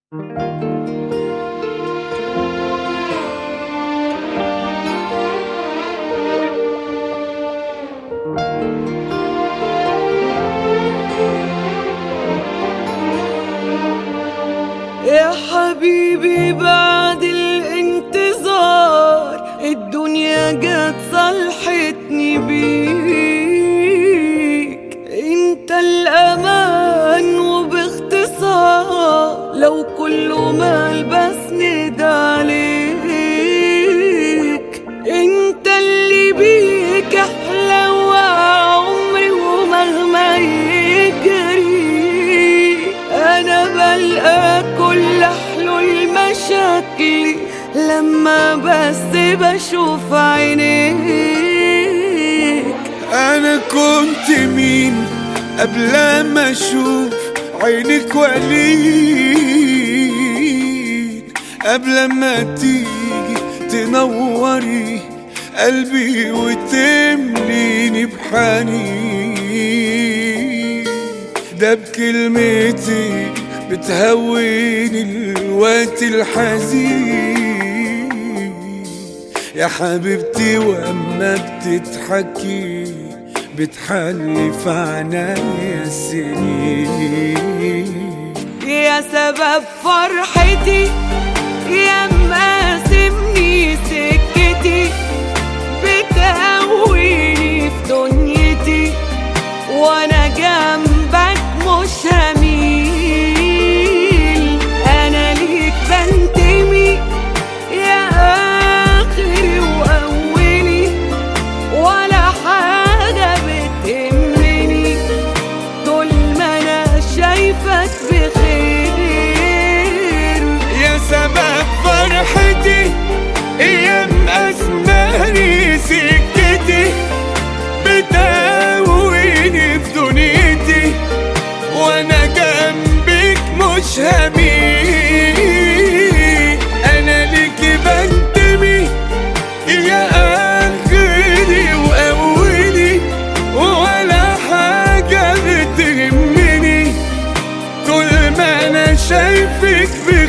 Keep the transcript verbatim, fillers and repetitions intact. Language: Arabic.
يا حبيبي بعد الانتظار الدنيا جت صلحتني بيك، انت الامان وباختصار لو كله مال بسند عليك، انت اللي بيك احلى وعمري ومهما يجري انا بلقى كل حلول مشاكلي لما بس بشوف عينيك. انا كنت مين قبل ما اشوف عينك وعليك، قبل ما تيجي تنوري قلبي وتمليني بحنين، ده بكلمتي بتهوني الوقت الحزين يا حبيبتي، واما بتضحكي بتحلي في عنايا السنين، يا سبب فرحتي يا مقاسمني سكتي، بتقويني في دنيتي وانا جنبك مش هميل، انا ليك بنتمي يا اخري واولي ولا حاجه بتهمني طول ما انا شايفك بخير، يا سبب فرحتي يا مقاسماني سكتي، بتقويني في دنيتي وانا جنبك مش هميل، انا ليكي بنتمي يا اخري واولي ولا حاجه بتهمني طول ما انا شايفك